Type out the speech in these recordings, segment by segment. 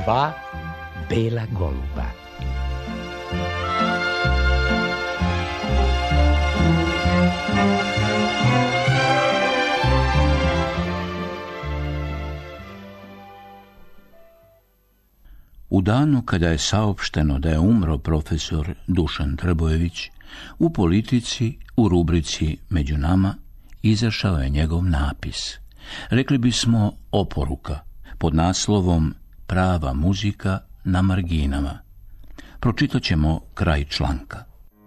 2 bela goluba. U danu kada je saopšteno da je umro profesor Dušan Trbojević, u Politici, u rubrici Među nama, izašao je njegov napis. Rekli bismo oporuka, pod naslovom Prava muzika na marginama. Pročitat ćemo kraj članka.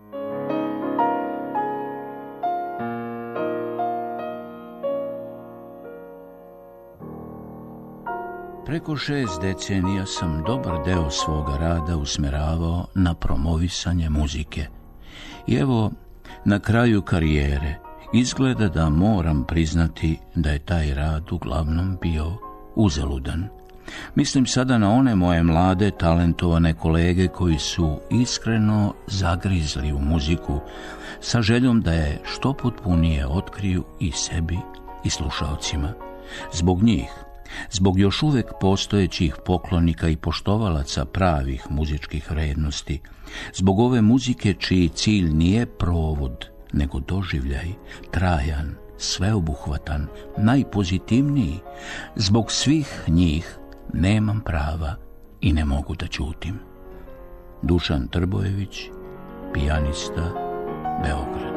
Preko 6 decenija sam dobar deo svoga rada usmeravao na promovisanje muzike. I evo, na kraju karijere, izgleda da moram priznati da je taj rad uglavnom bio uzaludan. Mislim sada na one moje mlade, talentovane kolege koji su iskreno zagrizli u muziku sa željom da je što potpunije otkriju i sebi i slušalcima. Zbog njih, zbog još uvek postojećih poklonika i poštovalaca pravih muzičkih vrednosti, zbog ove muzike čiji cilj nije provod, nego doživljaj, trajan, sveobuhvatan, najpozitivniji, zbog svih njih nemam prava i ne mogu da ćutim. Dušan Trbojević, pijanista, Beograd.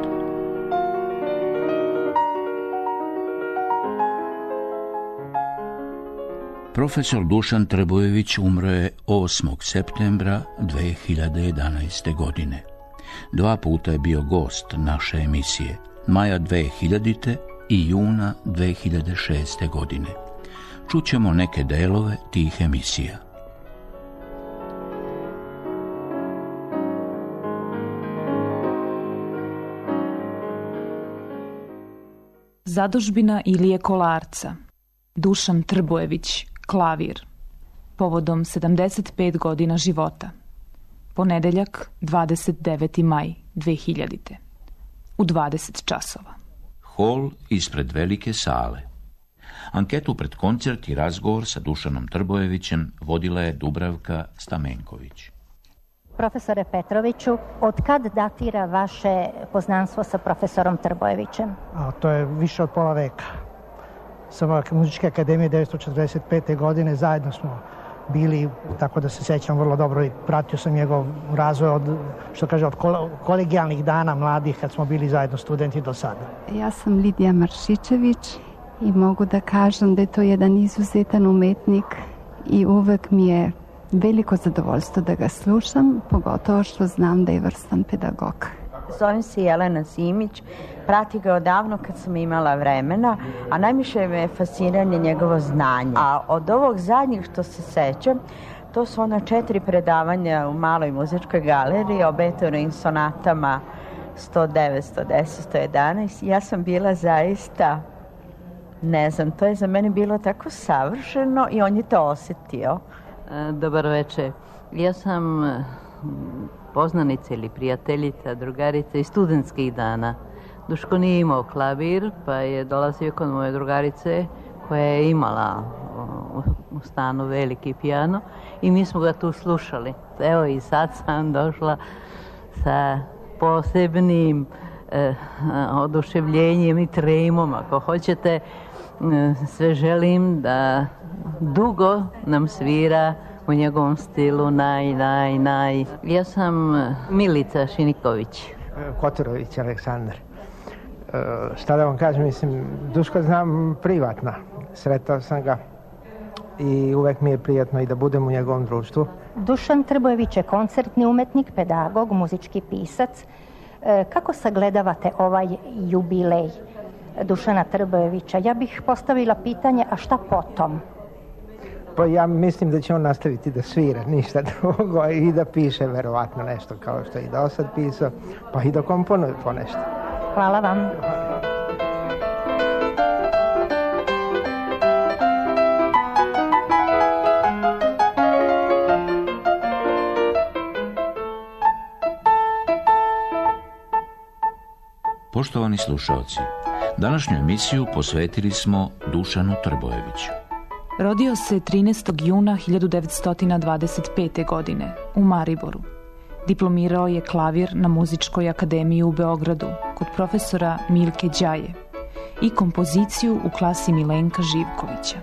Profesor Dušan Trbojević umro je 8. septembra 2011. godine. 2 puta je bio gost naše emisije, maja 2000. i juna 2006. godine. Čućemo neke delove tih emisija. Zadužbina Ilije Kolarca. Dušan Trbojević, klavir. Povodom 75 godina života. Ponedeljak, 29. maj 2000. U 20 časova. Hol ispred velike sale. Anketu pred koncert i razgovor sa Dušanom Trbojevićem vodila je Dubravka Stamenković. Profesore Petroviću, od kad datira vaše poznanstvo sa profesorom Trbojevićem? To je više od pola veka. Sa Muzičke akademije 1945. godine zajedno smo bili, tako da se sećam vrlo dobro i pratio sam njegov razvoj od kolegijalnih dana mladih kad smo bili zajedno studenti do sada. Ja sam Lidija Maršičević i mogu da kažem da je to jedan izuzetan umetnik i uvek mi je veliko zadovoljstvo da ga slušam, pogotovo što znam da je vrstan pedagog. Zovem se Jelena Simić, prati ga odavno kad sam imala vremena, a najviše me je fasciniranje njegovo znanje. A od ovog zadnjeg što se sećam, to su ona 4 predavanja u Maloj muzičkoj galeriji o Beethovenovim sonatama 109, 110, 111. Ja sam bila zaista, ne znam, to je za mene bilo tako savršeno i on je to osetio. Dobar večer. Ja sam poznanica ili prijateljica, drugarica iz studentskih dana. Duško nije imao klavir, pa je dolazio kod moje drugarice koja je imala u stanu veliki pijano i mi smo ga tu slušali. Evo i sad sam došla sa posebnim oduševljenjem i tremom, ako hoćete. Sve želim da dugo nam svira u njegovom stilu naj. Ja sam Milica Šiniković. Kotorović Aleksandar. Šta da vam kažem, mislim, Duško znam privatno. Sretao sam ga i uvek mi je prijatno i da budem u njegovom društvu. Dušan Trbojević je koncertni umetnik, pedagog, muzički pisac. Kako sagledavate ovaj jubilej Dušana Trbojevića? Ja bih postavila pitanje, a šta potom? Pa ja mislim da će on nastaviti da svira, ništa drugo, i da piše verovatno nešto kao što je i do sad pisao, pa i da komponuje po nešto. Hvala vam. Poštovani slušalci, današnju emisiju posvetili smo Dušanu Trbojeviću. Rodio se 13. juna 1925. godine u Mariboru. Diplomirao je klavir na Muzičkoj akademiji u Beogradu kod profesora Milke Đaje i kompoziciju u klasi Milenka Živkovića.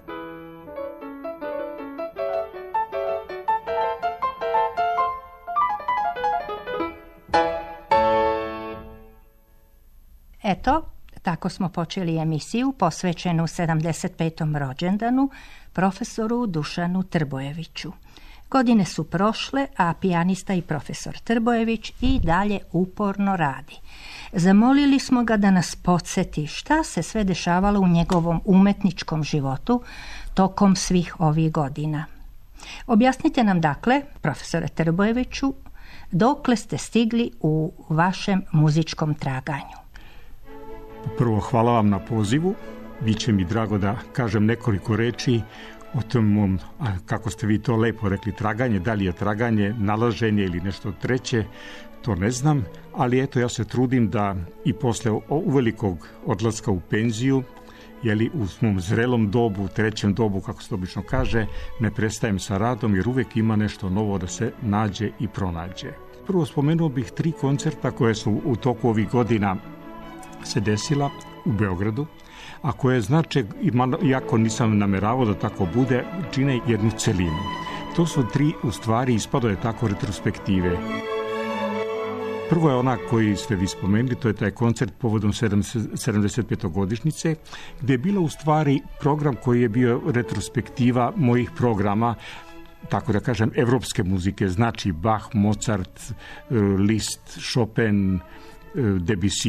Eto, tako smo počeli emisiju posvećenu 75. rođendanu profesoru Dušanu Trbojeviću. Godine su prošle, a pijanista i profesor Trbojević i dalje uporno radi. Zamolili smo ga da nas podsjeti šta se sve dešavalo u njegovom umetničkom životu tokom svih ovih godina. Objasnite nam dakle, profesore Trbojeviću, dokle ste stigli u vašem muzičkom traganju. Prvo, hvala vam na pozivu. Biće mi drago da kažem nekoliko reči o tom, kako ste vi to lepo rekli, traganje. Da li je traganje, nalaženje ili nešto treće, to ne znam. Ali eto, ja se trudim da i posle uvelikog odlaska u penziju, u svom zrelom dobu, trećem dobu, kako se to obično kaže, ne prestajem sa radom jer uvek ima nešto novo da se nađe i pronađe. Prvo spomenuo bih 3 koncerta koje su u toku ovih godina se desila u Beogradu, a koje znače, iako nisam nameravao da tako bude, čine jednu celinu. To su 3, u stvari, ispado je tako, retrospektive. Prvo je ona koju ste vi spomenuli, to je taj koncert povodom 75. godišnjice, gdje je bilo u stvari program koji je bio retrospektiva mojih programa, tako da kažem, evropske muzike, znači Bach, Mozart, Liszt, Chopin, Debussy.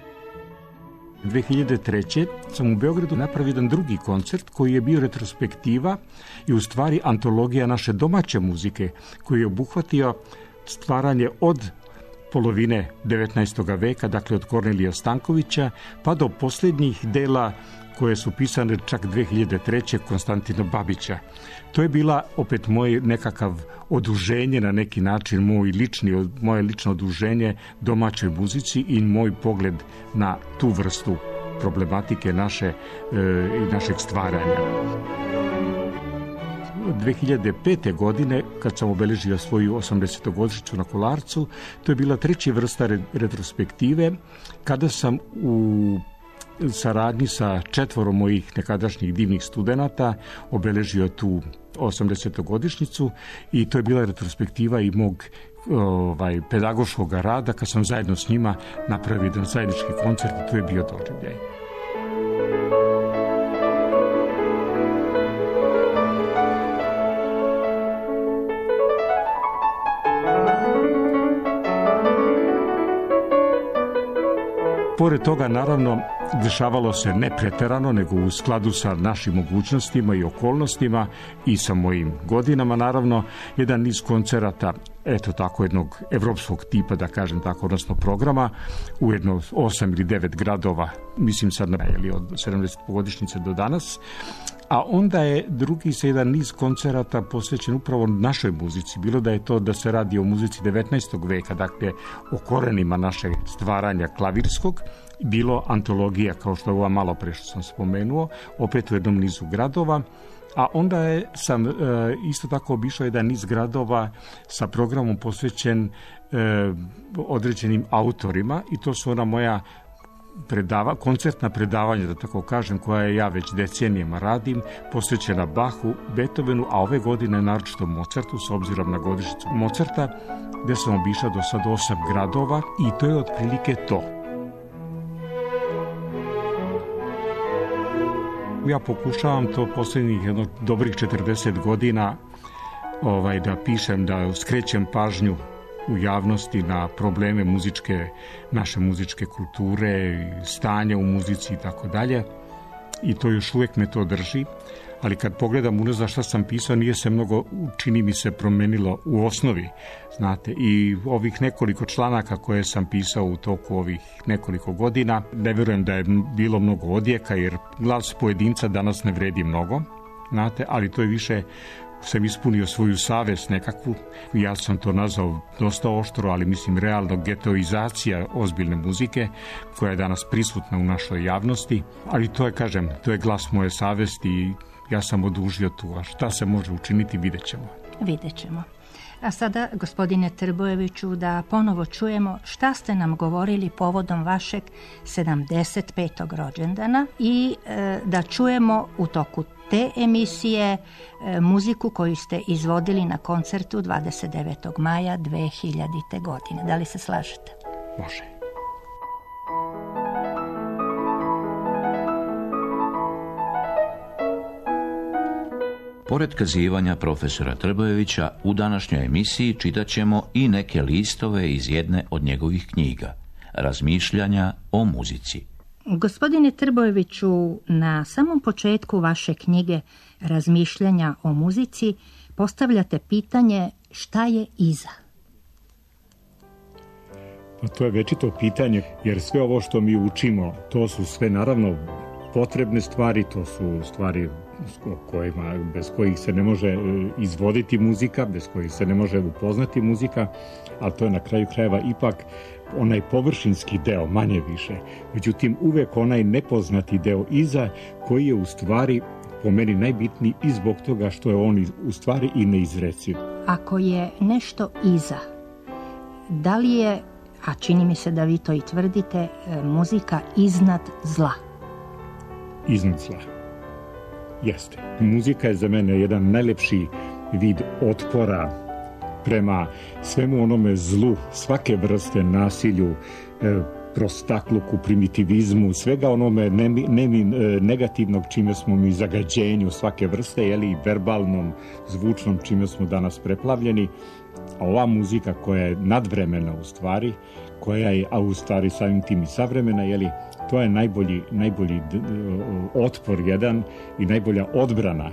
2003. sam u Beogradu napravio jedan drugi koncert koji je bio retrospektiva i u stvari antologija naše domaće muzike, koji je obuhvatio stvaranje od polovine 19. veka, dakle od Kornelija Stankovića, pa do posljednjih dela koje su pisane čak 2003. Konstantina Babića. To je bila opet moj nekakav oduženje, na neki način moje lično oduženje domaćoj muzici i moj pogled na tu vrstu problematike i našeg stvaranja. 2005. godine, kad sam obeležio svoju 80. godišnjicu na Kolarcu, to je bila 3. vrsta retrospektive, kada sam u saradnji sa 4 mojih nekadašnjih divnih studenata obeležio tu 80. godišnjicu i to je bila retrospektiva i mog pedagoškog rada, kad sam zajedno s njima napravio jedan zajednički koncert i to je bio doživljaj. Pored toga, naravno, dešavalo se ne preterano, nego u skladu sa našim mogućnostima i okolnostima i sa mojim godinama, naravno, jedan niz koncerata, eto tako, jednog evropskog tipa, da kažem tako, odnosno programa, u jedno 8 ili 9 gradova, mislim sad od 70. godišnjice do danas. A onda je drugi se jedan niz koncerata posvećen upravo našoj muzici, bilo da je to da se radi o muzici 19. veka, dakle o korenima našeg stvaranja klavirskog, bilo antologija, kao što je ova malo pre što sam spomenuo, opet u jednom nizu gradova. A onda sam isto tako obišao jedan niz gradova sa programom posvećen određenim autorima i to su ona moja koncertna predavanja, da tako kažem, koja ja već decenijama radim, posvećena Bachu, Beethovenu, a ove godine naročito Mozartu, s obzirom na godišnjicu Mozarta, gdje sam obišao do sad 8 gradova i to je otprilike to. Ja pokušavam to posljednjih dobrih 40 godina da pišem, da skrećem pažnju u javnosti na probleme naše muzičke kulture, stanja u muzici i tako dalje. I to još uvijek me to drži. Ali kad pogledam unazad šta sam pisao, nije se mnogo, čini mi se, promenilo u osnovi, znate. I ovih nekoliko članaka koje sam pisao u toku ovih nekoliko godina, ne vjerujem da je bilo mnogo odjeka, jer glas pojedinca danas ne vredi mnogo, znate, ali to je više, sam ispunio svoju savest nekakvu. Ja sam to nazvao dosta oštro, ali mislim realno getoizacija ozbiljne muzike koja je danas prisutna u našoj javnosti. Ali to je, kažem, to je glas moje savesti i ja sam odužio tu, a šta se može učiniti, vidjet ćemo. Vidjet ćemo. A sada, gospodine Trbojeviću, da ponovo čujemo šta ste nam govorili povodom vašeg 75. rođendana i da čujemo u toku te emisije muziku koju ste izvodili na koncertu 29. maja 2000. godine. Da li se slažete? Može. Pored kazivanja profesora Trbojevića, u današnjoj emisiji čitat ćemo i neke listove iz jedne od njegovih knjiga, Razmišljanja o muzici. Gospodine Trbojeviću, na samom početku vaše knjige Razmišljanja o muzici postavljate pitanje šta je iza? Pa to je večito pitanje, jer sve ovo što mi učimo, to su sve naravno potrebne stvari, to su stvari bez kojih se ne može izvoditi muzika, bez kojih se ne može upoznati muzika, ali to je na kraju krajeva ipak onaj površinski deo, manje više. Međutim, uvek onaj nepoznati deo iza, koji je u stvari po meni najbitniji i zbog toga što je on u stvari i neizreciv. Ako je nešto iza, da li je, a čini mi se da vi to i tvrdite, muzika iznad zla? Iznad zla. Jeste. Muzika je za mene jedan najlepši vid otpora prema svemu onome zlu, svake vrste, nasilju, prostakluku, primitivizmu, svega onome negativnog čime smo mi zagađenju svake vrste, i verbalnom, zvučnom čime smo danas preplavljeni. A ova muzika koja je nadvremena u stvari, koja je, a u stvari samim tim i savremena, to je najbolji otpor jedan i najbolja odbrana.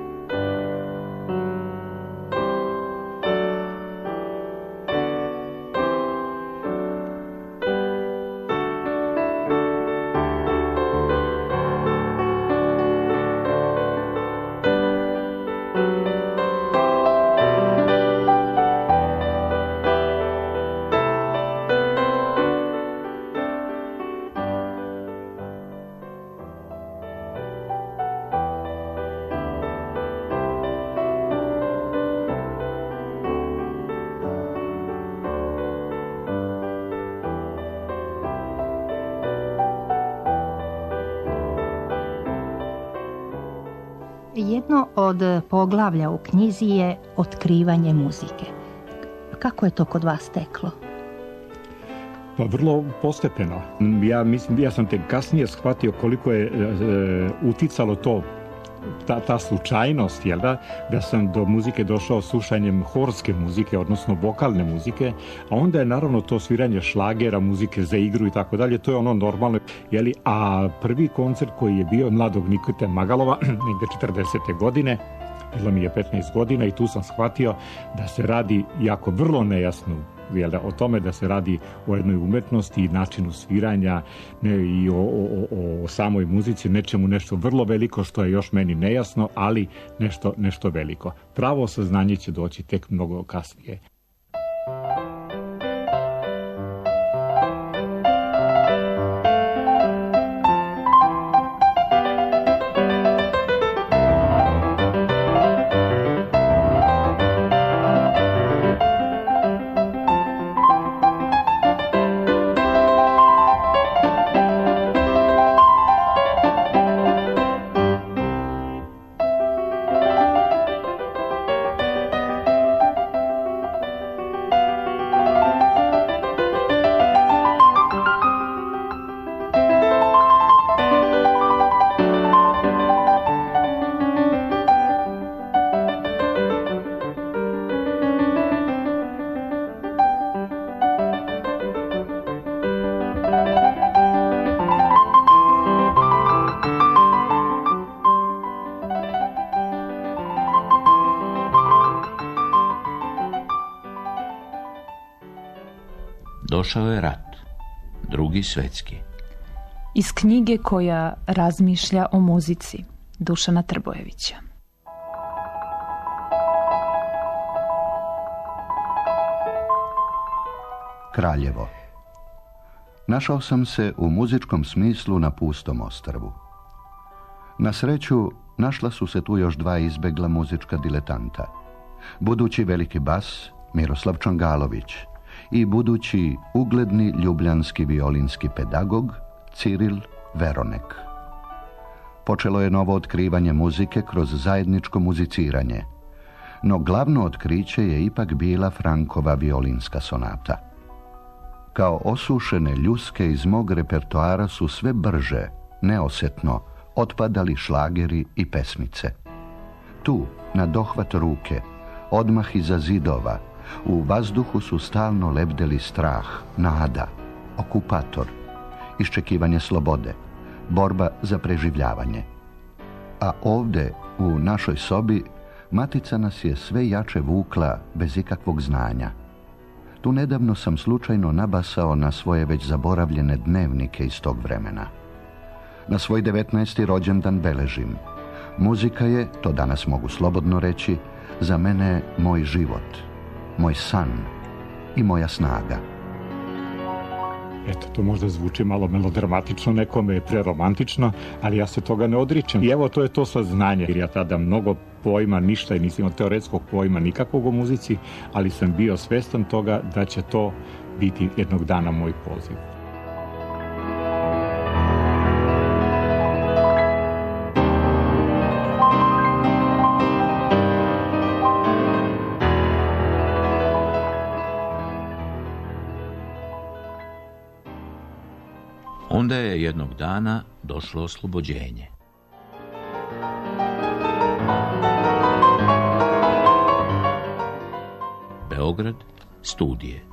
Jedno od poglavlja u knjizi je otkrivanje muzike. Kako je to kod vas teklo? Pa vrlo postepeno. Ja sam tek kasnije shvatio koliko je uticalo to, ta slučajnost, da sam do muzike došao slušanjem horske muzike, odnosno vokalne muzike, a onda je naravno to sviranje šlagera, muzike za igru i tako dalje, to je ono normalno, a prvi koncert koji je bio mladog Nikite Magalova, negde 40. godine, bilo mi je 15 godina i tu sam shvatio da se radi jako vrlo nejasno, o tome da se radi o jednoj umetnosti i načinu sviranja i o samoj muzici, nečemu nešto vrlo veliko što je još meni nejasno, ali nešto veliko. Pravo saznanje će doći tek mnogo kasnije. Došao je rat, Drugi svjetski. Iz knjige koja razmišlja o muzici, Dušana Trbojevića. Kraljevo. Našao sam se u muzičkom smislu na pustom ostrvu. Na sreću, našla su se tu još dva izbegla muzička diletanta. Budući veliki bas, Miroslav Čangalović, i budući ugledni ljubljanski violinski pedagog, Ciril Veronek. Počelo je novo otkrivanje muzike kroz zajedničko muziciranje, no glavno otkriće je ipak bila Frankova violinska sonata. Kao osušene ljuske iz mog repertoara su sve brže, neosjetno, otpadali šlageri i pesmice. Tu, na dohvat ruke, odmah iza zidova, u vazduhu su stalno lebdeli strah, nada, okupator, iščekivanje slobode, borba za preživljavanje. A ovdje, u našoj sobi, matica nas je sve jače vukla bez ikakvog znanja. Tu nedavno sam slučajno nabasao na svoje već zaboravljene dnevnike iz tog vremena. Na svoj 19. rođendan beležim. Muzika je, to danas mogu slobodno reći, za mene moj život, moj san i moja snaga. Eto, to možda zvuči malo melodramatično, nekome je preromantično, ali ja se toga ne odričem. I evo, to je to saznanje, jer ja tada mnogo pojma, ništa i nisam imao teoretskog pojma nikakvog o muzici, ali sam bio svestan toga da će to biti jednog dana moj poziv. Onda je jednog dana došlo oslobođenje. Beograd, studije.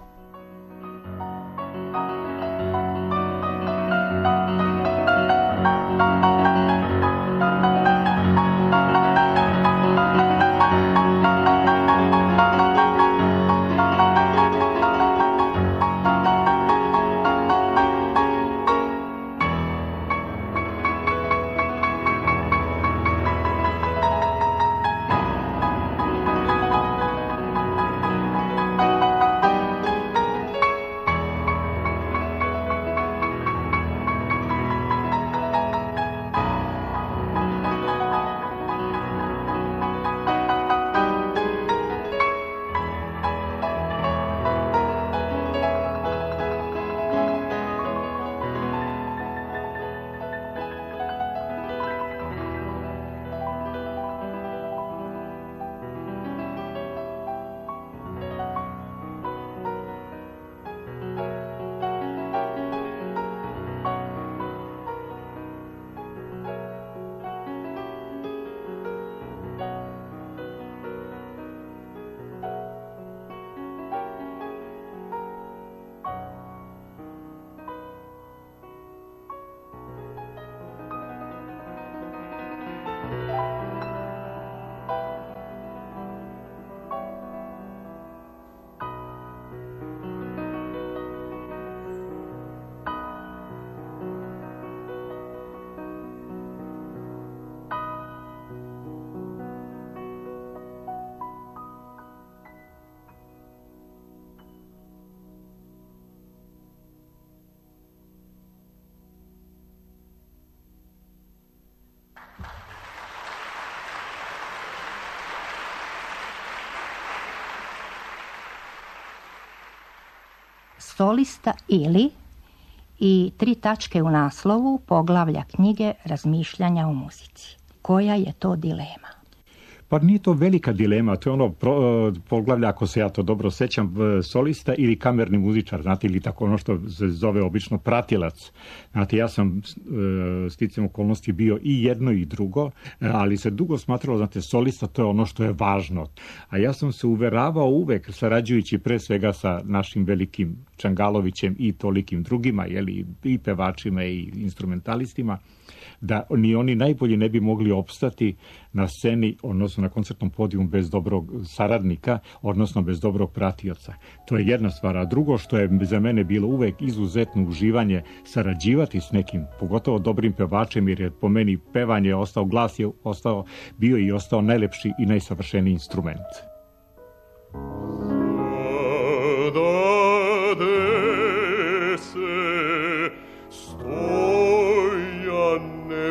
Solista ili i 3 tačke u naslovu poglavlja knjige Razmišljanja o muzici. Koja je to dilema? Pa nije to velika dilema, to je ono poglavlja, ako se ja to dobro sećam, solista ili kamerni muzičar, znate, ili tako ono što se zove obično pratilac. Znate, ja sam sticam okolnosti bio i jedno i drugo, ali se dugo smatralo, znate, solista to je ono što je važno. A ja sam se uveravao uvek, sarađujući pre svega sa našim velikim Čangalovićem i tolikim drugima, jeli, i pevačima i instrumentalistima, da ni oni najbolji ne bi mogli opstati na sceni, odnosno na koncertnom podijumu bez dobrog saradnika, odnosno bez dobrog pratioca. To je jedna stvar. A drugo što je za mene bilo uvek izuzetno uživanje sarađivati s nekim, pogotovo dobrim pevačem, jer je po meni pevanje ostao, glas je ostao, bio i ostao najlepši i najsavršeniji instrument.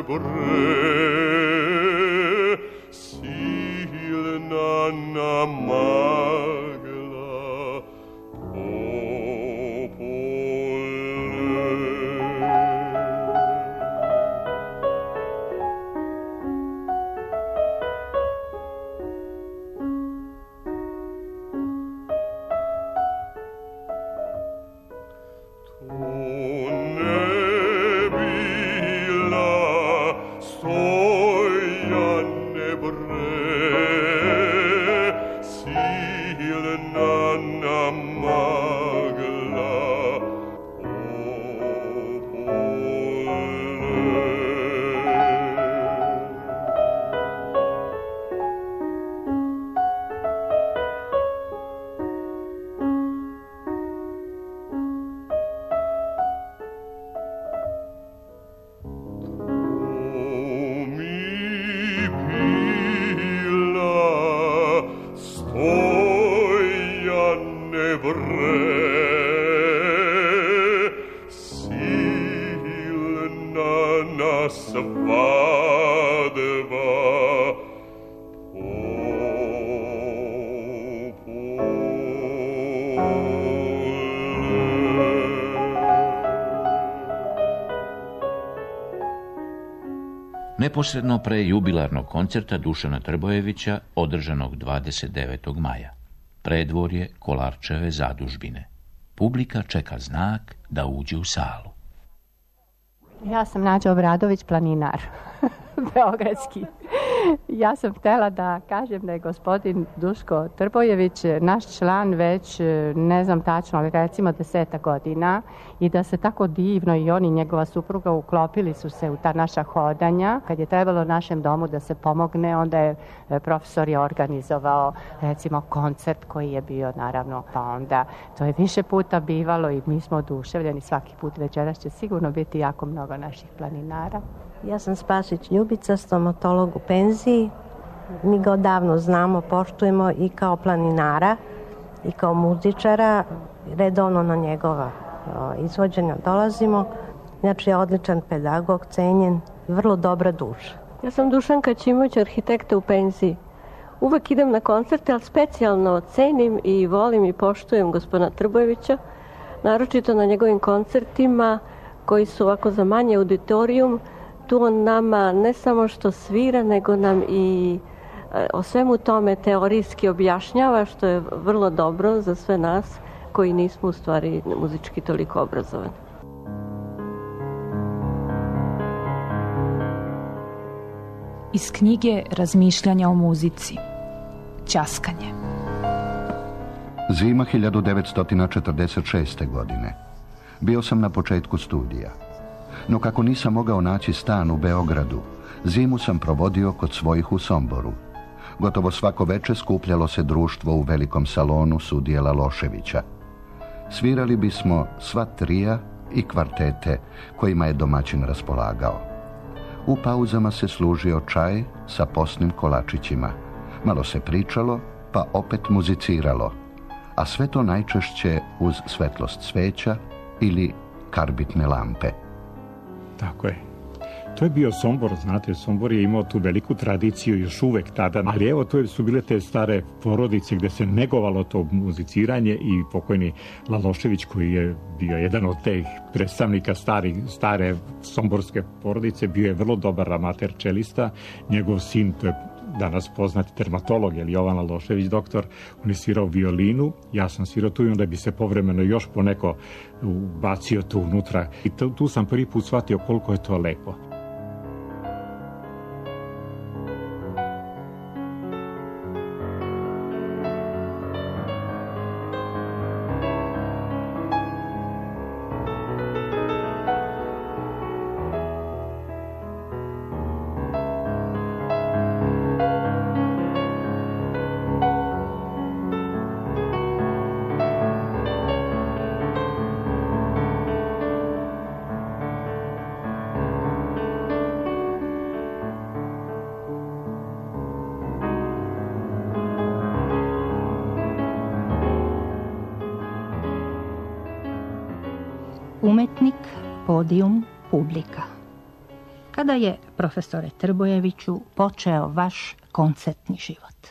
Neposredno pre jubilarnog koncerta Dušana Trbojevića, održanog 29. maja. Predvorje Kolarčeve zadužbine. Publika čeka znak da uđe u salu. Ja sam Nađa Obradović, planinar, beogradski. Ja sam htjela da kažem da je gospodin Duško Trbojević naš član već, ne znam tačno, ali recimo 10 godina i da se tako divno i on i njegova supruga uklopili su se u ta naša hodanja. Kad je trebalo našem domu da se pomogne, onda je profesor je organizovao recimo koncert koji je bio naravno, pa onda to je više puta bivalo i mi smo oduševljeni svaki put. Večeras će sigurno biti jako mnogo naših planinara. Ja sam Spasić Ljubica, stomatolog u penziji. Mi ga odavno znamo, poštujemo i kao planinara i kao muzičara. Redovno na njegova izvođenja dolazimo. Znači je odličan pedagog, cenjen, vrlo dobra duša. Ja sam Dušanka Ćimović, arhitekta u penziji. Uvek idem na koncerte, ali specijalno cenim i volim i poštujem gospodina Trbojevića, naročito na njegovim koncertima koji su ovako za manje auditorijum. Tu on nama ne samo što svira, nego nam i o svemu tome teorijski objašnjava, što je vrlo dobro za sve nas koji nismo u stvari muzički toliko obrazovani. Iz knjige Razmišljanja o muzici. Ćaskanje. Zima 1946. godine. Bio sam na početku studija. No kako nisam mogao naći stan u Beogradu, zimu sam provodio kod svojih u Somboru. Gotovo svako veče skupljalo se društvo u velikom salonu sudije Laloševića. Svirali bismo sva trija i kvartete kojima je domaćin raspolagao. U pauzama se služio čaj sa posnim kolačićima. Malo se pričalo, pa opet muziciralo, a sve to najčešće uz svetlost sveća ili karbitne lampe. Tako je. To je bio Sombor, znate, Sombor je imao tu veliku tradiciju još uvek tada, ali evo to su bile te stare porodice gde se negovalo to muziciranje i pokojni Lalošević koji je bio jedan od teh predstavnika stare somborske porodice, bio je vrlo dobar amater čelista, njegov sin, to je danas poznati dermatolog, Jovan Lalošević, doktor, on je svirao violinu, ja sam svirao tu i onda bi se povremeno još poneko bacio tu unutra. I tu sam prvi put shvatio koliko je to lepo. Umetnik, podijum, publika. Kada je, profesore Trbojeviću, počeo vaš koncertni život?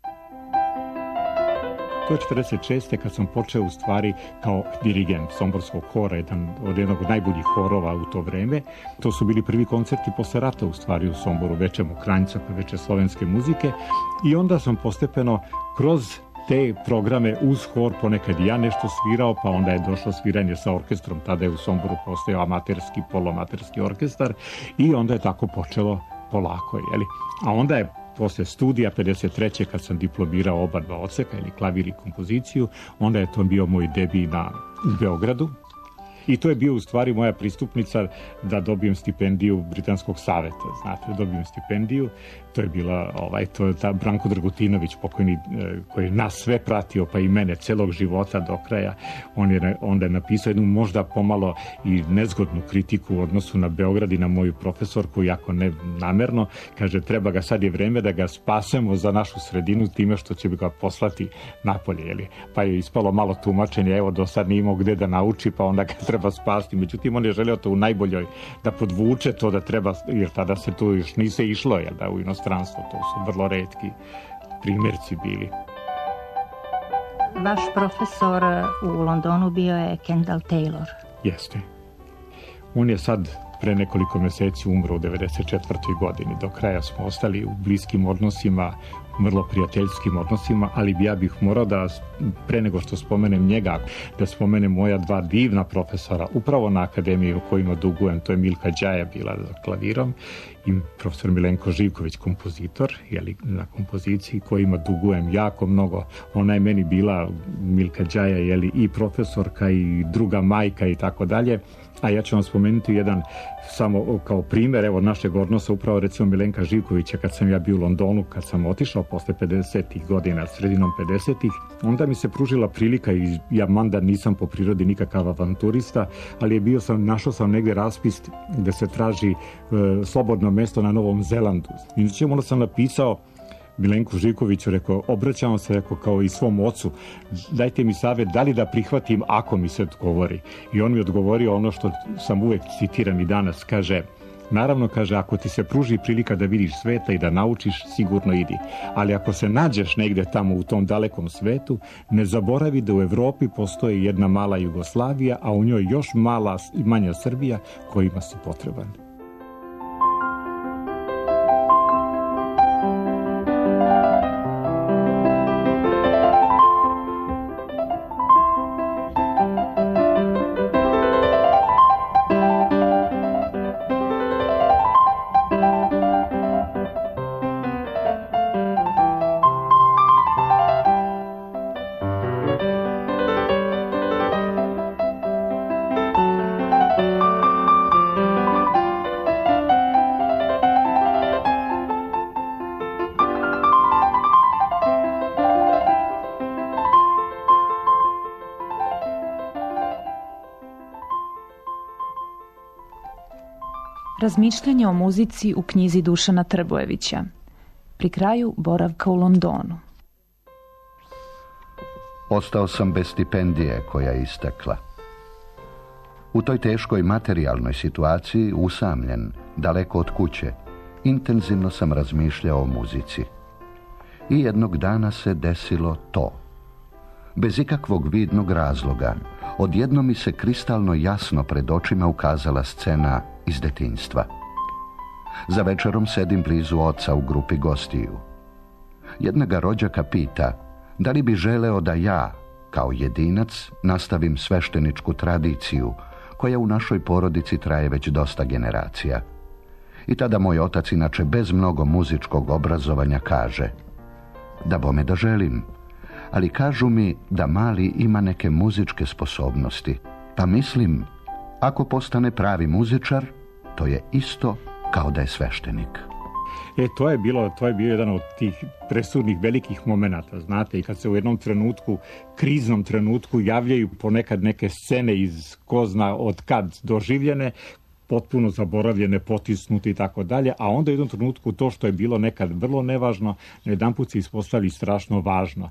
To je 46. kad sam počeo u stvari kao dirigent somborskog hora, jednog od najboljih horova u to vreme. To su bili prvi koncerti posle rata u stvari u Somboru, Veče Mokranjca, pa Veče slovenske muzike. I onda sam postepeno kroz te programe uz hor ponekad i ja nešto svirao, pa onda je došlo sviranje sa orkestrom, tada je u Somboru postojao amaterski, poluamaterski orkestar i onda je tako počelo polako, jeli? A onda je posle studija 53. kad sam diplomirao oba dva odseka, ili klavir i kompoziciju, onda je to bio moj debi u Beogradu. I to je bio u stvari moja pristupnica da dobijem stipendiju Britanskog saveta. Znate, da dobijem stipendiju. To je bila, ta Branko Dragutinović, pokojni, koji je nas sve pratio, pa i mene, celog života do kraja. Onda je napisao jednu možda pomalo i nezgodnu kritiku u odnosu na Beograd i na moju profesorku, jako ne namerno. Kaže, treba ga, sad je vreme da ga spasemo za našu sredinu time što će ga poslati napolje. Jeli? Pa je ispalo malo tumačenje, evo, do sad nije imao gde da nauči, pa onda ga treba spasti. Međutim, on je želeo to u najboljoj, da podvuče to da treba, jer tada se tu još nise išlo, jel da, u inostranstvo, to su vrlo retki primjerci bili. Vaš profesor u Londonu bio je Kendall Taylor. Jeste. On je sad pre nekoliko meseci umro u 94. godini. Do kraja smo ostali u bliskim odnosima, vrlo prijateljskim odnosima, ali ja bih morao da, pre nego što spomenem njega, da spomenem moja dva divna profesora, upravo na akademiji u kojima dugujem, to je Milka Đaja bila za klavirom i profesor Milenko Živković, kompozitor, na kompoziciji, kojima dugujem jako mnogo. Ona je meni bila, Milka Đaja, i profesorka i druga majka i tako dalje. A ja ću vam spomenuti jedan samo kao primjer, evo, našeg odnosa, upravo recimo Milenka Živkovića, kad sam ja bio u Londonu, kad sam otišao posle 50-ih godina, sredinom 50-ih, onda mi se pružila prilika i ja manda nisam po prirodi nikakav avanturista, ali našao sam negdje raspis gde se traži slobodno mesto na Novom Zelandu. Inače, onda sam napisao Milenku Živkoviću, rekao, obraćam se, rekao, kao i svom ocu, dajte mi savjet da li da prihvatim ako mi se odgovori. I on mi odgovorio ono što sam uvek citiram i danas, kaže, naravno, kaže, ako ti se pruži prilika da vidiš sveta i da naučiš, sigurno idi. Ali ako se nađeš negde tamo u tom dalekom svetu, ne zaboravi da u Evropi postoji jedna mala Jugoslavija, a u njoj još manja Srbija kojima si potreban. Razmišljanje o muzici u knjizi Dušana Trbojevića. Pri kraju boravka u Londonu. Ostao sam bez stipendije koja je istekla. U toj teškoj materijalnoj situaciji, usamljen, daleko od kuće, intenzivno sam razmišljao o muzici. I jednog dana se desilo to. Bez ikakvog vidnog razloga, odjednom mi se kristalno jasno pred očima ukazala scena iz detinjstva. Za večerom sedim blizu oca u grupi gostiju. Jedna ga rođaka pita da li bi želeo da ja, kao jedinac, nastavim svešteničku tradiciju koja u našoj porodici traje već dosta generacija. I tada moj otac, inače bez mnogo muzičkog obrazovanja, kaže: da bome da želim, ali kažu mi da mali ima neke muzičke sposobnosti, pa mislim, ako postane pravi muzičar, to je isto kao da je sveštenik. To je bio jedan od tih presudnih velikih momenata, znate, i kad se u jednom trenutku, kriznom trenutku, javljaju ponekad neke scene iz ko zna od kad doživljene, potpuno zaboravljene, potisnute i tako dalje, a onda u jednom trenutku to što je bilo nekad vrlo nevažno, na jedanput se ispostavi strašno važno.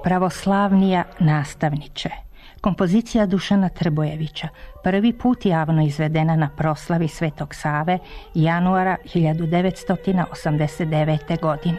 Pravoslavnija nastavniče. Kompozicija Dušana Trbojevića prvi put javno izvedena na proslavi Svetog Save januara 1989. godine.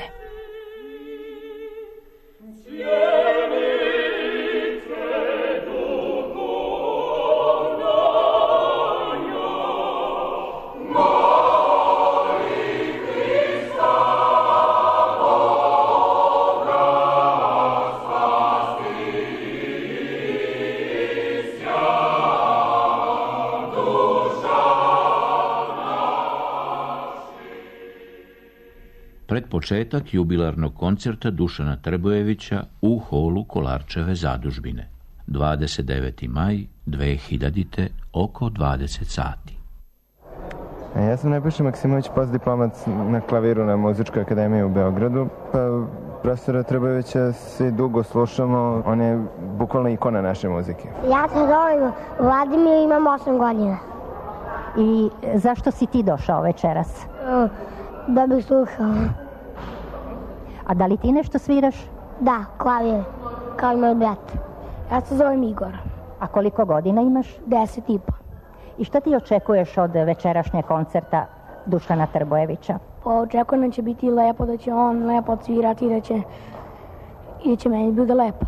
Pred početak jubilarnog koncerta Dušana Trbojevića u holu Kolarčeve zadužbine. 29. maj 2000. oko 20 sati. Ja sam Nebojša Maksimović, postdiplomac na klaviru na Muzičkoj akademiji u Beogradu. Profesora Trbojevića svi dugo slušamo, on je bukvalno ikona naše muzike. Ja se zovem Vladimir i imam 8 godina. I zašto si ti došao večeras? Da bih slušao. A da li ti nešto sviraš? Da, klavir, kao i moj brat. Ja se zovem Igor. A koliko godina imaš? 10,5. I što ti očekuješ od večerašnjeg koncerta Dušana Trbojevića? Očekujem da će biti lepo, da će on lepo odsvirati i da će meni bude lepo.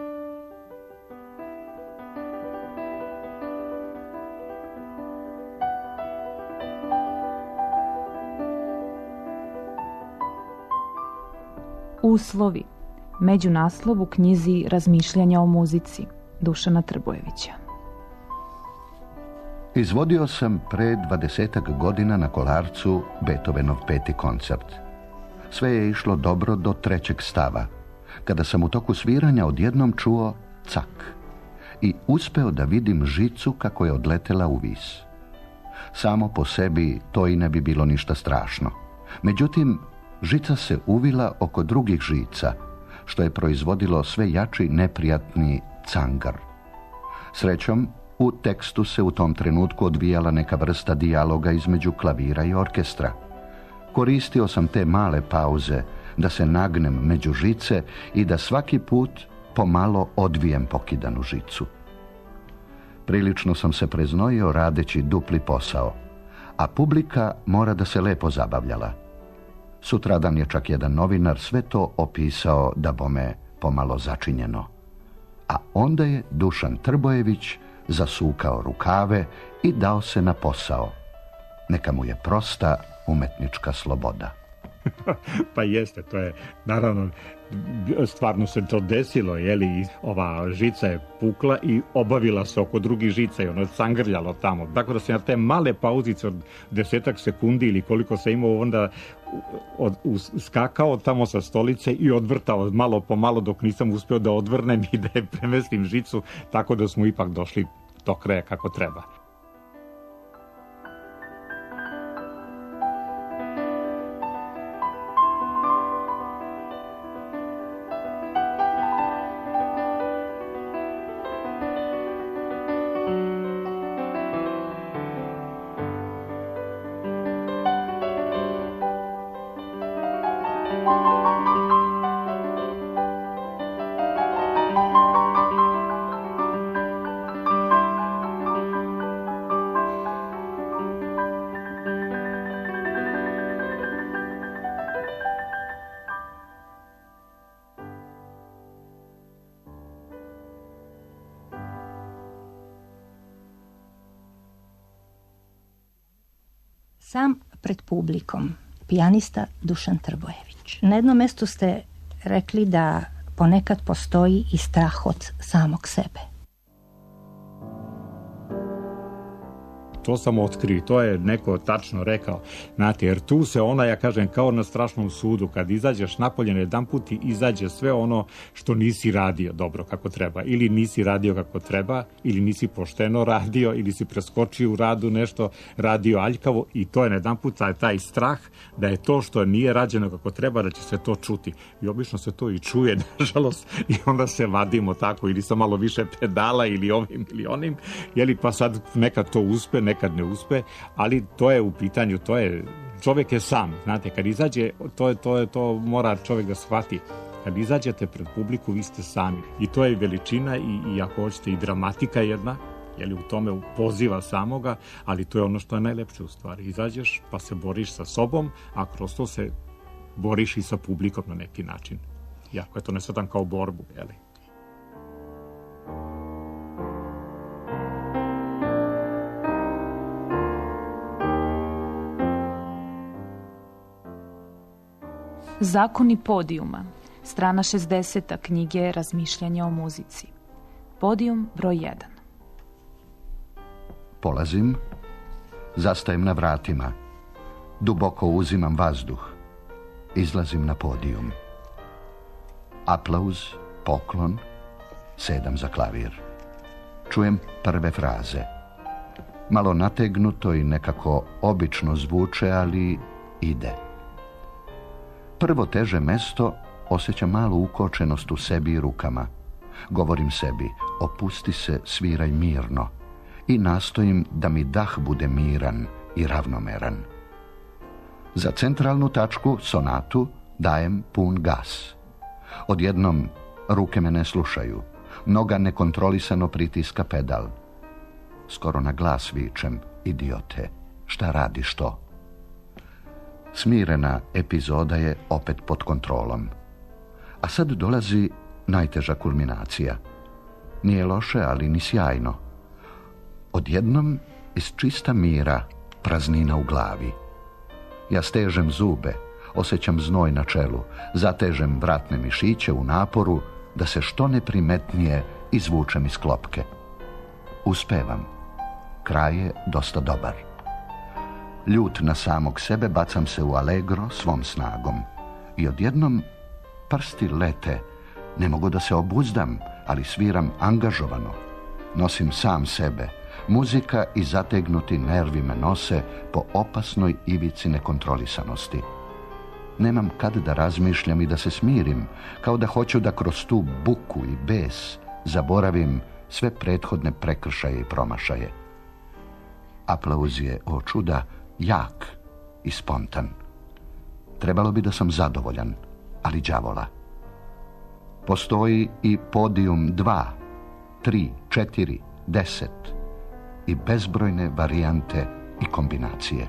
Uslovi. Međunaslov u knjizi Razmišljanja o muzici Dušana Trbojevića. Izvodio sam pre 20 godina na Kolarcu Beethovenov 5. koncert. Sve je išlo dobro do 3. stava, kada sam u toku sviranja odjednom čuo cak i uspeo da vidim žicu kako je odletela u vis. Samo po sebi to i ne bi bilo ništa strašno. Međutim, žica se uvila oko drugih žica, što je proizvodilo sve jači neprijatni cangar. Srećom, u tekstu se u tom trenutku odvijala neka vrsta dijaloga između klavira i orkestra. Koristio sam te male pauze da se nagnem među žice i da svaki put pomalo odvijem pokidanu žicu. Prilično sam se preznojio radeći dupli posao, a publika mora da se lepo zabavljala. Sutradan je čak jedan novinar sve to opisao da bome pomalo začinjeno. A onda je Dušan Trbojević zasukao rukave i dao se na posao. Neka mu je prosta umetnička sloboda. Pa jeste, to je naravno, stvarno se to desilo, jeli, ova žica je pukla i obavila se oko drugih žica i ono je cangrljalo tamo. Tako da se na te male pauzice od 10 sekundi ili koliko se imao onda skakao tamo sa stolice i odvrtao malo po malo dok nisam uspeo da odvrnem i da je premestim žicu, tako da smo ipak došli do kraja kako treba. Sam pred publikom, pijanista Dušan Trbojević. Na jednom mjestu ste rekli da ponekad postoji i strah od samog sebe. To sam otkrio, to je neko tačno rekao. Znate, jer tu se ona, ja kažem, kao na strašnom sudu, kad izađeš napolje jedan put i izađe sve ono što nisi radio dobro kako treba. Ili nisi radio kako treba, ili nisi pošteno radio, ili si preskočio u radu nešto, radio aljkavo i to je na jedan put taj strah da je to što nije rađeno kako treba, da će se to čuti. I obično se to i čuje, nažalost, i onda se vadimo tako, ili sa malo više pedala, ili ovim, ili onim, jeli pa sad nekad to uspe, nekad ne uspe, ali to je u pitanju, to je, čovjek je sam, znate, kad izađe, to mora čovjek da shvati. Kad izađete pred publiku, vi ste sami. I to je veličina i ako hoćete i dramatika jedna, u tome poziva samoga, ali to je ono što je najlepše u stvari. Izađeš pa se boriš sa sobom, a kroz to se boriš i sa publikom na neki način. Jako je to nesvetan kao borbu, Zakoni podijuma, strana 60. knjige Razmišljanja o muzici. Podijum broj 1. Polazim, zastajem na vratima, duboko uzimam vazduh, izlazim na podijum. Aplauz, poklon, sedam za klavir. Čujem prve fraze. Malo nategnuto i nekako obično zvuče, ali ide. Prvo teže mesto osjećam malu ukočenost u sebi i rukama. Govorim sebi, opusti se, sviraj mirno. I nastojim da mi dah bude miran i ravnomeran. Za centralnu tačku, sonatu, dajem pun gas. Odjednom ruke me ne slušaju, noga nekontrolisano pritiska pedal. Skoro na glas vičem, idiote, šta radiš to? Smirena epizoda je opet pod kontrolom. A sad dolazi najteža kulminacija. Nije loše, ali ni sjajno. Odjednom, iz čista mira, praznina u glavi. Ja stežem zube, osjećam znoj na čelu, zatežem vratne mišiće u naporu da se što neprimetnije izvučem iz klopke. Uspevam. Kraj je dosta dobar. Ljut na samog sebe bacam se u allegro svom snagom. I odjednom prsti lete. Ne mogu da se obuzdam, ali sviram angažovano. Nosim sam sebe. Muzika i zategnuti nervi me nose po opasnoj ivici nekontrolisanosti. Nemam kad da razmišljam i da se smirim, kao da hoću da kroz tu buku i bes zaboravim sve prethodne prekršaje i promašaje. Aplauz je, o čuda, jak i spontan. Trebalo bi da sam zadovoljan, ali đavola. Postoji i podijum 2, 3, 4, 10 i bezbrojne varijante i kombinacije.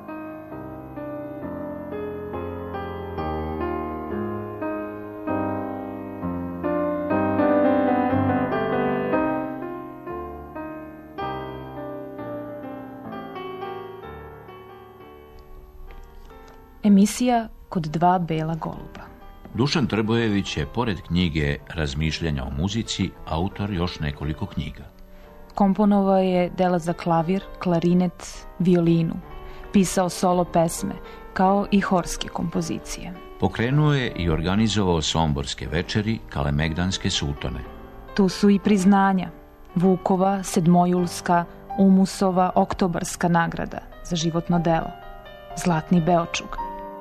Emisija Kod dva bela goluba. Dušan Trbojević je, pored knjige Razmišljanja o muzici, autor još nekoliko knjiga. Komponovao je dela za klavir, klarinet, violinu. Pisao solo pesme, kao i horske kompozicije. Pokrenuo je i organizovao somborske večeri, kalemegdanske sutone. Tu su i priznanja. Vukova, Sedmojulska, Umusova, Oktobarska nagrada za životno delo. Zlatni Beočug.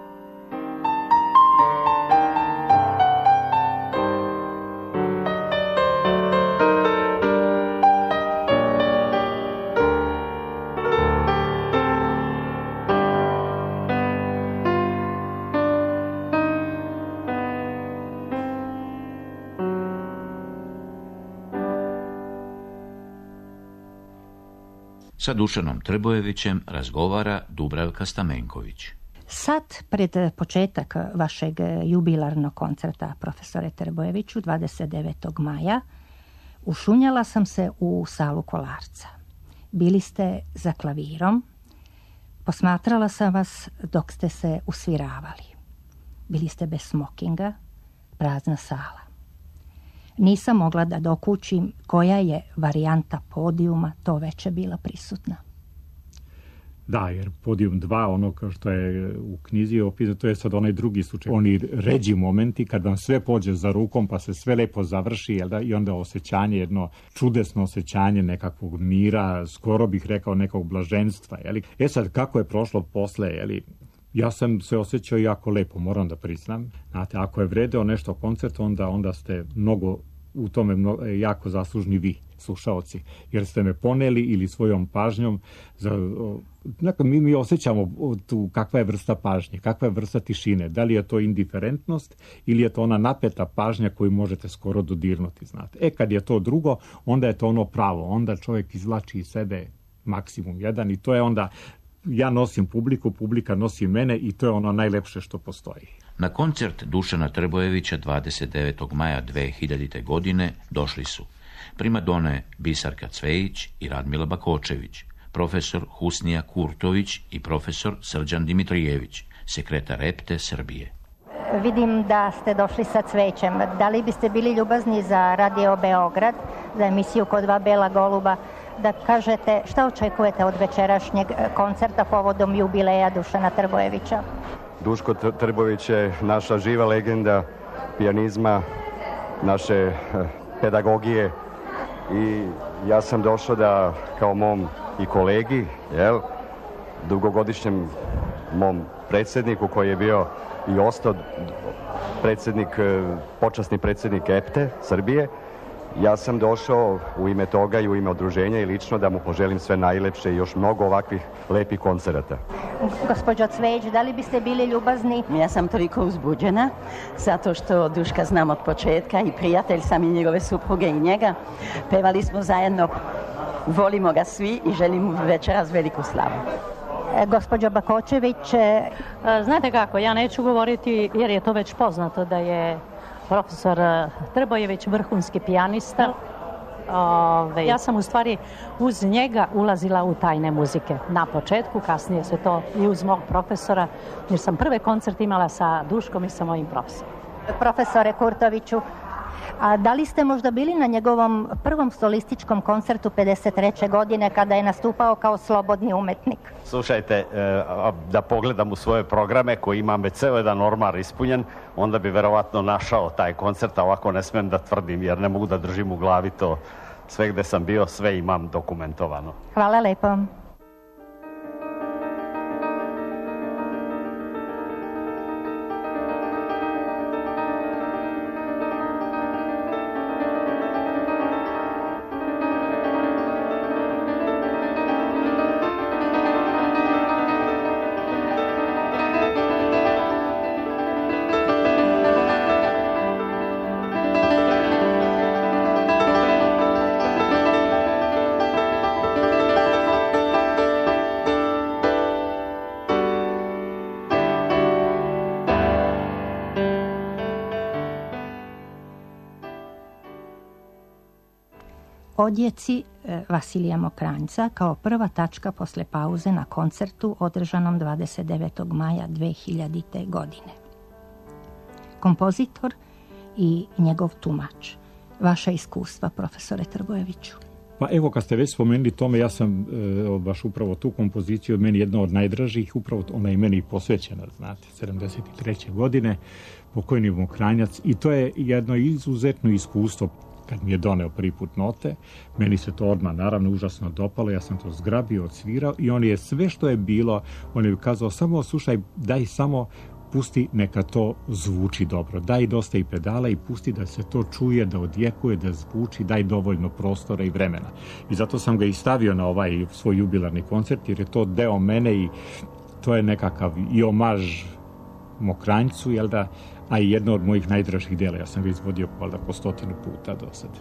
Sa Dušanom Trbojevićem razgovara Dubravka Stamenković. Sad, pred početak vašeg jubilarnog koncerta, profesore Trbojeviću, 29. maja, ušunjala sam se u salu Kolarca. Bili ste za klavirom, posmatrala sam vas dok ste se usviravali. Bili ste bez smokinga, prazna sala. Nisam mogla da dokučim koja je varijanta podijuma to veče bila prisutna. Da, jer podijum 2, ono kao što je u knjizi opisano, to je sad onaj drugi slučaj. Oni ređi momenti kad vam sve pođe za rukom pa se sve lepo završi, jel da? I onda osjećanje, jedno čudesno osjećanje nekakvog mira, skoro bih rekao nekog blaženstva. Jel? Sad, kako je prošlo posle, jel? Ja sam se osjećao jako lepo, moram da priznam. Znate, ako je vredeo nešto koncert, onda ste mnogo u tome jako zaslužni vi, slušaoci, jer ste me poneli ili svojom pažnjom. Mi osjećamo tu kakva je vrsta pažnje, kakva je vrsta tišine. Da li je to indiferentnost ili je to ona napeta pažnja koju možete skoro dodirnuti, znate. Kad je to drugo, onda je to ono pravo. Onda čovjek izvlači iz sebe maksimum jedan i to je onda, ja nosim publiku, publika nosi mene i to je ono najlepše što postoji. Na koncert Dušana Trbojevića 29. maja 2000. godine došli su primadone Bisarka Cvejić i Radmila Bakočević, profesor Husnija Kurtović i profesor Srđan Dimitrijević, sekretar EPTE Srbije. Vidim da ste došli sa cvećem. Da li biste bili ljubazni za Radio Beograd, za emisiju Kod dva bela goluba, da kažete šta očekujete od večerašnjeg koncerta povodom jubileja Dušana Trbojevića? Duško Trbojević je naša živa legenda pijanizma, naše pedagogije i ja sam došao da kao mom i kolegi, dugogodišnjem mom predsjedniku koji je bio i ostao počasni predsjednik EPTE Srbije, ja sam došao u ime toga i u ime udruženja i lično da mu poželim sve najlepše i još mnogo ovakvih lepih koncerata. Gospođo Cvejić, da li biste bili ljubazni? Ja sam toliko uzbuđena, zato što Duška znam od početka i prijatelj sam i njegove supruge i njega. Pevali smo zajedno, volimo ga svi i želim mu večeras veliku slavu. Gospođo Bakočević... Znate kako, ja neću govoriti jer je to već poznato da je profesor Trbojević vrhunski pijanista. Ja sam u stvari uz njega ulazila u tajne muzike na početku, kasnije se to i uz mog profesora, jer sam prve koncerte imala sa Duškom i sa mojim profesorom. Profesore Kurtoviću, a da li ste možda bili na njegovom prvom solističkom koncertu 53. godine kada je nastupao kao slobodni umetnik? Slušajte, da pogledam u svoje programe koji imam već ceo jedan ormar ispunjen, onda bi verovatno našao taj koncert, a ovako ne smem da tvrdim jer ne mogu da držim u glavi to. Sve gde sam bio, sve imam dokumentovano. Hvala lepo. Odjeci Vasilija Mokranjca kao prva tačka posle pauze na koncertu održanom 29. maja 2000. godine. Kompozitor i njegov tumač. Vaša iskustva, profesore Trbojeviću? Pa evo, kad ste već spomenuli tome, ja sam baš upravo tu kompoziciju, meni jedna od najdražih, upravo ona je meni posvećena, znate, 73. godine, pokojni Mokranjac, i to je jedno izuzetno iskustvo. Kad mi je doneo prvi put note, meni se to odmah naravno užasno dopalo, ja sam to zgrabio, odsvirao i on je sve što je bilo, on je kazao samo slušaj, daj samo pusti neka to zvuči dobro, daj dosta i pedala i pusti da se to čuje, da odjekuje, da zvuči, daj dovoljno prostora i vremena. I zato sam ga i stavio na ovaj svoj jubilarni koncert jer je to deo mene i to je nekakav i omaž Mokranjcu, jel da, a i jedno od mojih najdražih dela. Ja sam ga izvodio valjda po 100 puta do sad.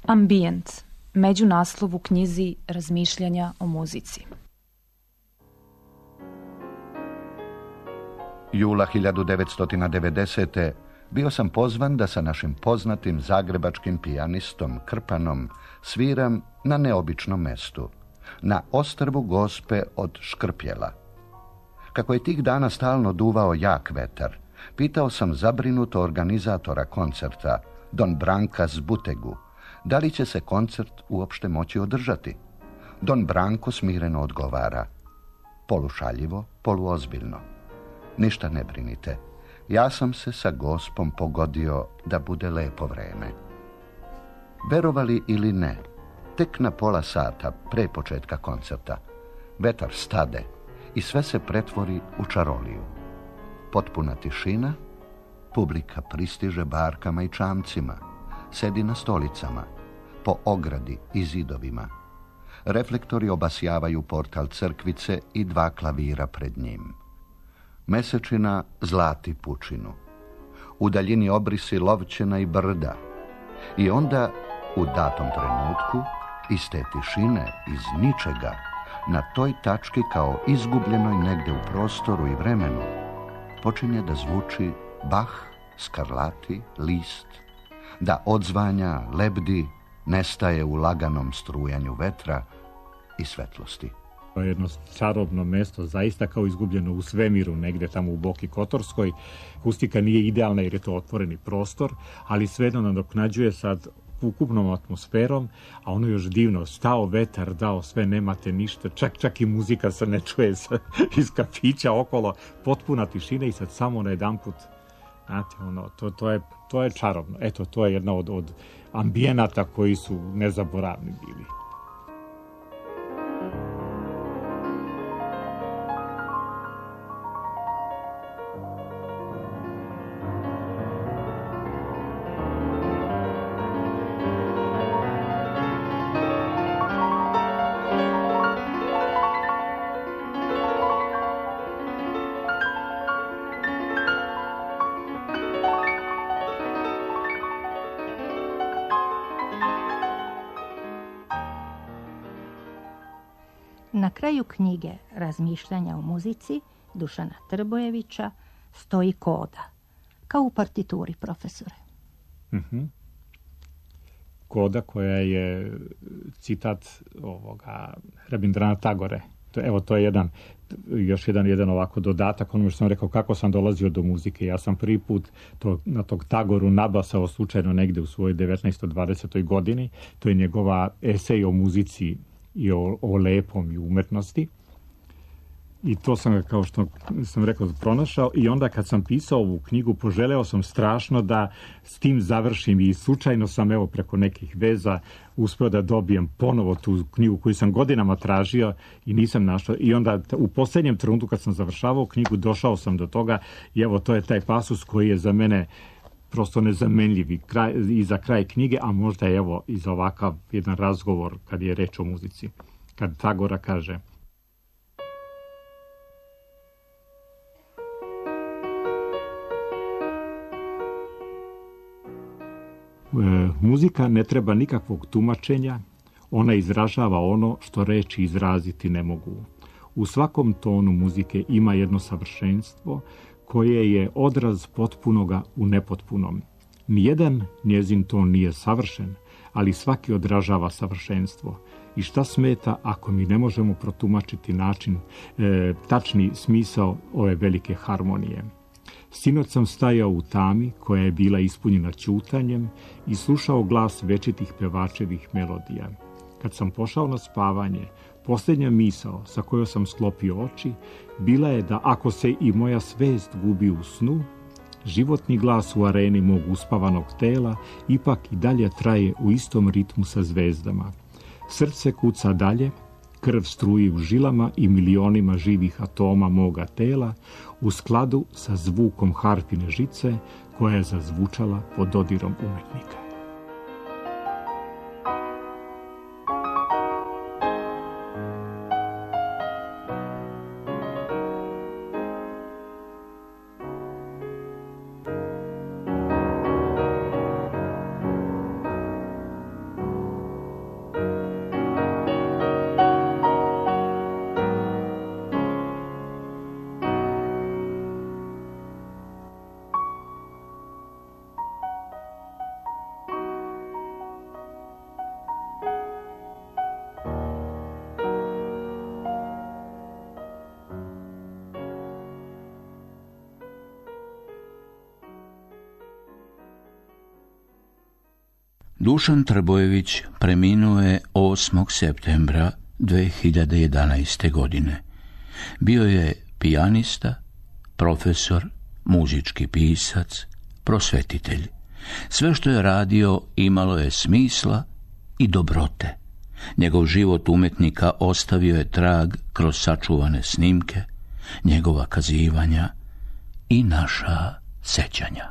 Ambijent, međunaslov u knjizi Razmišljanja o muzici. Jula 1990. bio sam pozvan da sa našim poznatim zagrebačkim pijanistom Krpanom sviram na neobičnom mestu, na ostrvu Gospe od Škrpjela. Kako je tih dana stalno duvao jak vetar, pitao sam zabrinuto organizatora koncerta, Don Branka Zbutegu, da li će se koncert uopšte moći održati. Don Branko smireno odgovara, polušaljivo, poluozbiljno. Ništa ne brinite, ja sam se sa Gospom pogodio da bude lepo vreme. Verovali ili ne, tek na pola sata pre početka koncerta, vetar stade i sve se pretvori u čaroliju. Potpuna tišina, publika pristiže barkama i čamcima, sedi na stolicama, po ogradi i zidovima. Reflektori obasjavaju portal crkvice i 2 klavira pred njim. Mesečina zlati pučinu. U daljini obrisi lovčena i brda. I onda, u datom trenutku, iz te tišine, iz ničega, na toj tački kao izgubljenoj negde u prostoru i vremenu, počinje da zvuči Bach, Scarlatti, Liszt, da odzvanja, lebdi, nestaje u laganom strujanju vetra i svetlosti. To je jedno čarobno mesto, zaista kao izgubljeno u svemiru, negde tamo u Boki Kotorskoj. Akustika nije idealna jer je to otvoreni prostor, ali svejedno nadoknađuje sad ukupnom atmosferom, a ono još divno, stao vetar, dao sve, nemate ništa, čak i muzika se ne čuje iz kafića okolo, potpuna tišina i sad samo na jedan put, znate, to je čarobno. Eto, to je jedna od ambijenata koji su nezaboravni bili. Na kraju knjige Razmišljanja o muzici Dušana Trbojevića stoji koda, kao u partituri, profesore. Koda koja je citat Rabindranath Tagore. To je još jedan ovako dodatak onome što sam rekao kako sam dolazio do muzike. Ja sam prvi put na tog Tagoru nabasao slučajno negde u svojoj 19-20. godini. To je njegova esej o muzici i o lepom i umetnosti. I to sam ga, kao što sam rekao, pronašao. I onda kad sam pisao ovu knjigu, poželeo sam strašno da s tim završim i slučajno sam preko nekih veza uspeo da dobijem ponovo tu knjigu koju sam godinama tražio i nisam našao. I onda u posljednjem trenutku kad sam završavao knjigu došao sam do toga i to je taj pasus koji je za mene prosto nezamenljiv i za kraj knjige, a možda i za ovakav jedan razgovor kad je reč o muzici. Kad Tagora kaže: muzika ne treba nikakvog tumačenja, ona izražava ono što reči izraziti ne mogu. U svakom tonu muzike ima jedno savršenstvo koje je odraz potpunoga u nepotpunom. Nijedan njezin ton nije savršen, ali svaki odražava savršenstvo. I šta smeta ako mi ne možemo protumačiti tačni smisao ove velike harmonije? Sinoć sam stajao u tami koja je bila ispunjena ćutanjem i slušao glas večitih pevačevih melodija. Kad sam pošao na spavanje, posljednja misao sa kojom sam sklopio oči bila je da ako se i moja svest gubi u snu, životni glas u areni mog uspavanog tela ipak i dalje traje u istom ritmu sa zvezdama. Srce kuca dalje, krv struji u žilama i milionima živih atoma moga tela u skladu sa zvukom harfine žice koja je zazvučala pod dodirom umetnika. Dušan Trbojević preminuo je 8. septembra 2011. godine. Bio je pijanista, profesor, muzički pisac, prosvetitelj. Sve što je radio imalo je smisla i dobrote. Njegov život umetnika ostavio je trag kroz sačuvane snimke, njegova kazivanja i naša sećanja.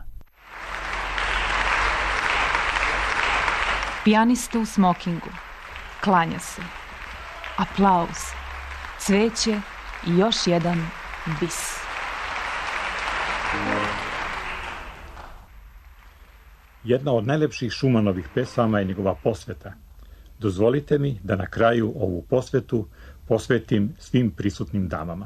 Pijanista u smokingu klanja se. Aplauz, cveće i još jedan bis. Jedna od najlepših Šumanovih pesama je njegova posveta. Dozvolite mi da na kraju ovu posvetu posvetim svim prisutnim damama.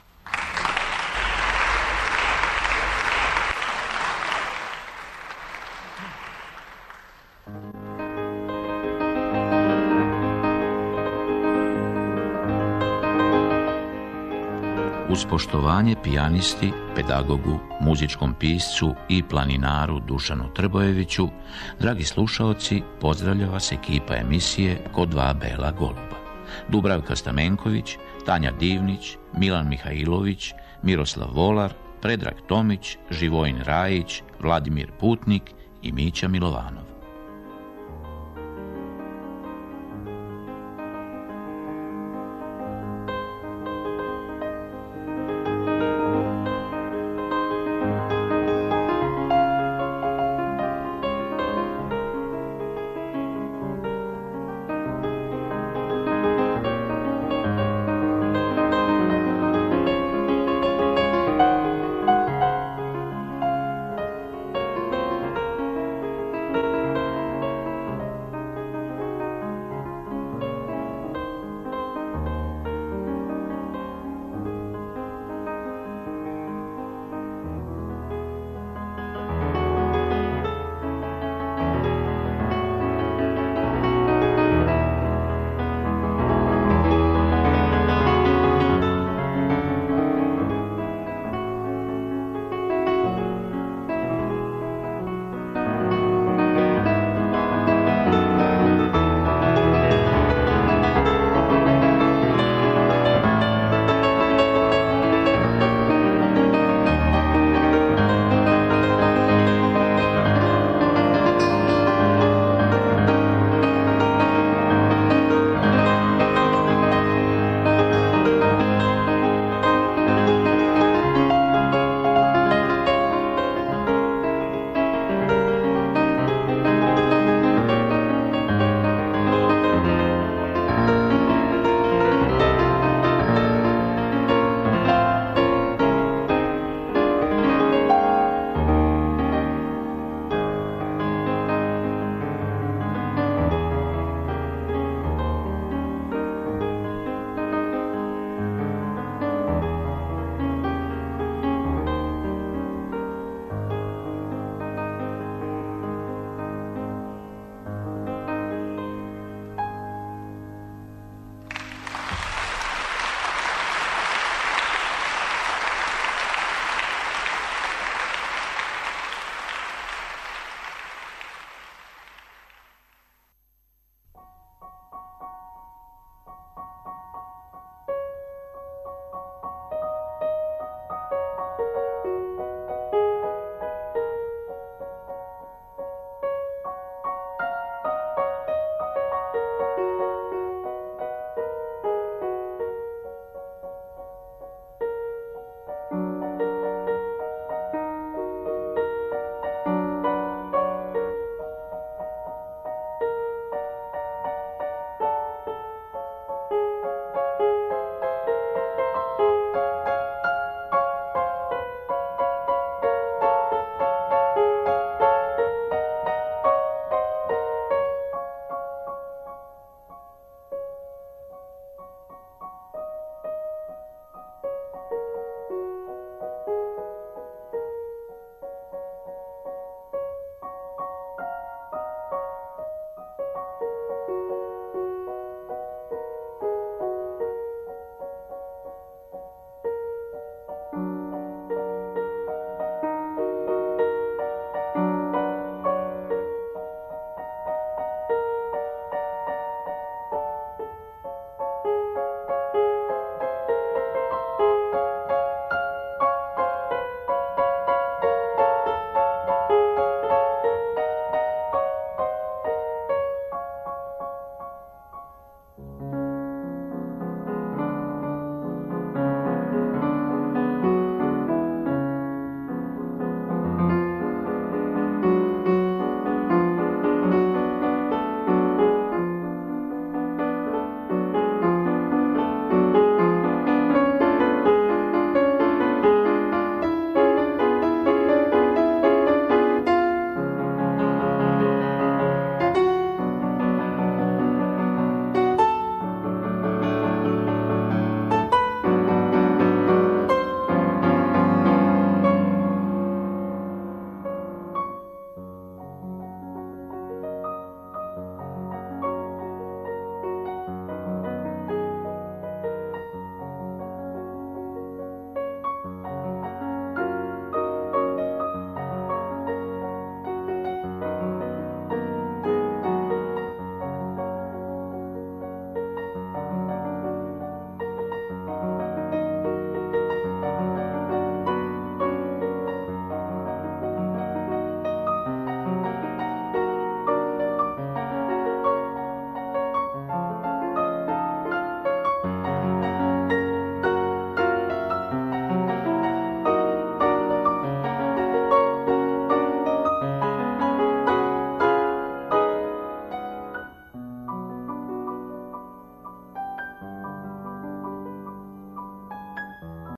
Uz poštovanje pijanisti, pedagogu, muzičkom piscu i planinaru Dušanu Trbojeviću, dragi slušaoci, pozdravlja vas ekipa emisije Ko dva bela goluba. Dubravka Stamenković, Tanja Divnić, Milan Mihajlović, Miroslav Volar, Predrag Tomić, Živojin Rajić, Vladimir Putnik i Mića Milovanov.